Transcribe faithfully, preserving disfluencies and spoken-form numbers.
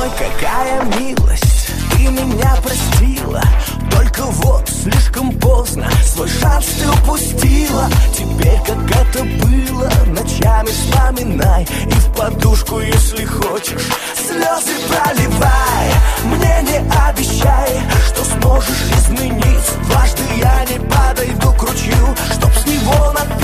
Ой, какая милость, ты меня простила. Только вот слишком поздно, свой шанс ты упустила. Теперь как это было, ночами вспоминай. И в подушку, если хочешь, слезы проливай. Мне не обещай, что сможешь изменить. Дважды я не подойду к ручью, чтоб с него на